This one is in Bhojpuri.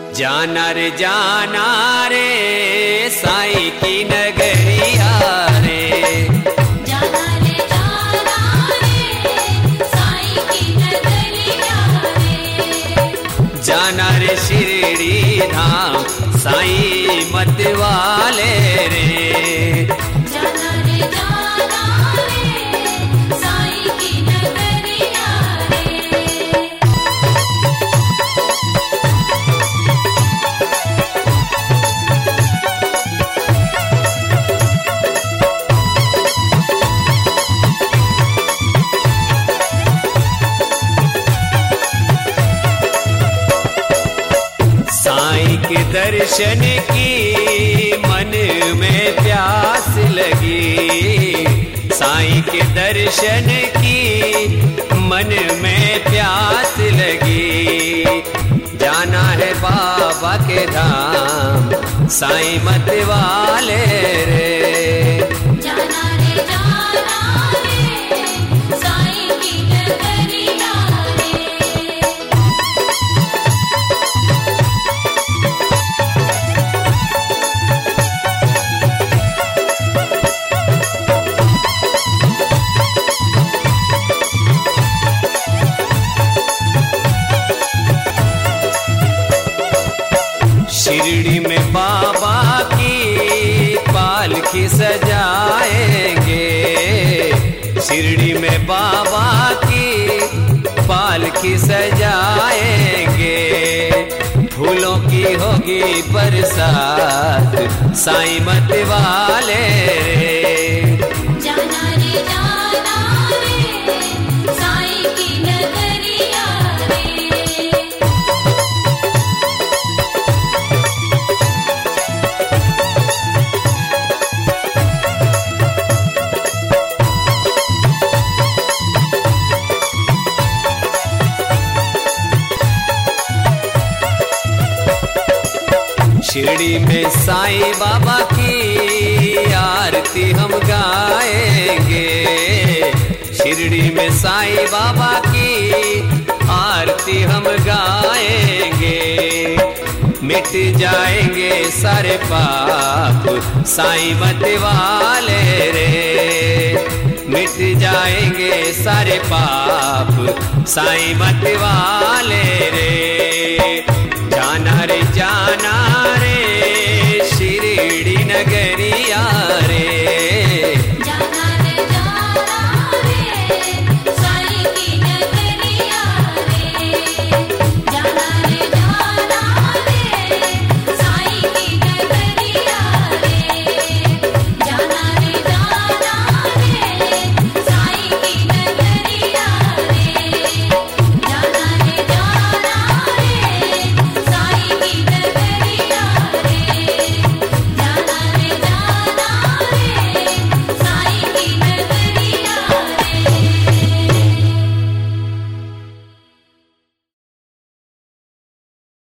जाना रे साईं की नगरिया रे। जाना रे साईं की नगरिया रे। जाना रे शिरडी धाम साईं मत वाले रे। जाना रे साईं की नगरिया रे। साईं के दर्शन की मन में प्यास लगी। साईं के दर्शन की मन में प्यास लगी। जाना है बाबा के धाम साईं मत वाले रे। जाना रे साईं की नगरिया रे। शिरडी में बाबा की पालकी सजाएंगे। शिरडी में बाबा की पालकी सजाएंगे। फूलों की होगी बरसात साईं मत वाले रे। जाना रे साईं की नगरिया रे। शिरडी में साईं बाबा की आरती हम गाएंगे। शिरडी में साईं बाबा की आरती हम गाएंगे। मिट जाएंगे सारे पाप साईं मत वाले रे। मिट जाएंगे सारे पाप साईं मत वाले रे।